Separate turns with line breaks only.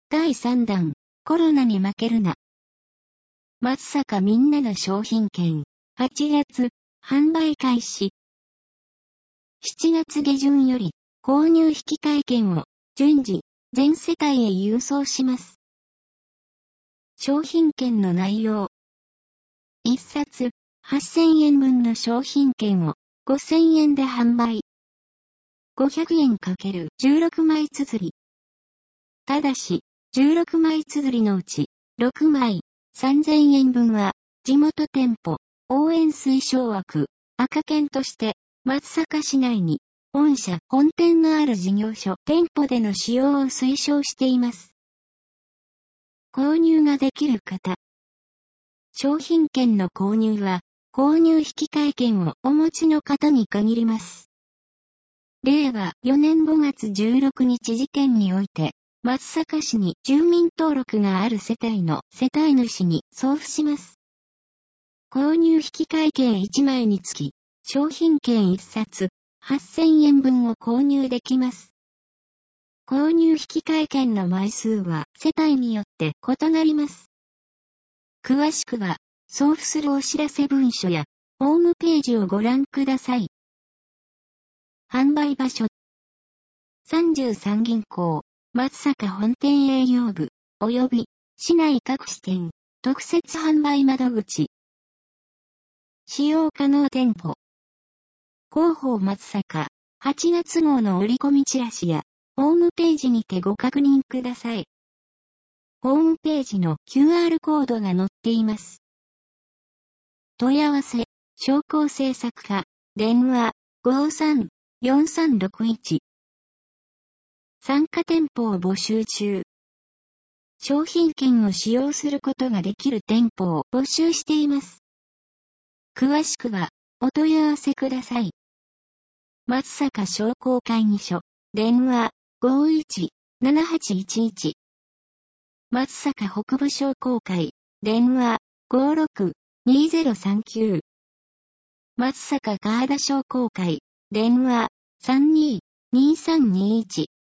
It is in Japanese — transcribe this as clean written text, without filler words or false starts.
第3弾、コロナに負けるな。松阪みんなの商品券、8月、販売開始。7月下旬より、購入引換券を、順次、全世帯へ郵送します。商品券の内容。1冊、8000円分の商品券を、5000円で販売。500円×16枚綴り。ただし、16枚綴りのうち、6枚、3000円分は、地元店舗、応援推奨枠、赤券として、松阪市内に、本店のある事業所、店舗での使用を推奨しています。購入ができる方。商品券の購入は、購入引換券をお持ちの方に限ります。令和4年5月16日時点において、松阪市に住民登録がある世帯の世帯主に送付します。購入引換券1枚につき、商品券1冊、8000円分を購入できます。購入引換券の枚数は世帯によって異なります。詳しくは、送付するお知らせ文書や、ホームページをご覧ください。販売場所。33銀行、松阪本店営業部、及び、市内各支店、特設販売窓口。使用可能店舗。広報松阪、8月号の折り込みチラシや、ホームページにてご確認ください。ホームページの QR コードが載っています。問い合わせ、商工制作課、電話、53-4361。参加店舗を募集中。商品券を使用することができる店舗を募集しています。詳しくは、お問い合わせください。松阪商工会議所、電話、51-7811。松阪北部商工会、電話、56-2039。松阪河田商工会、電話、32-2321。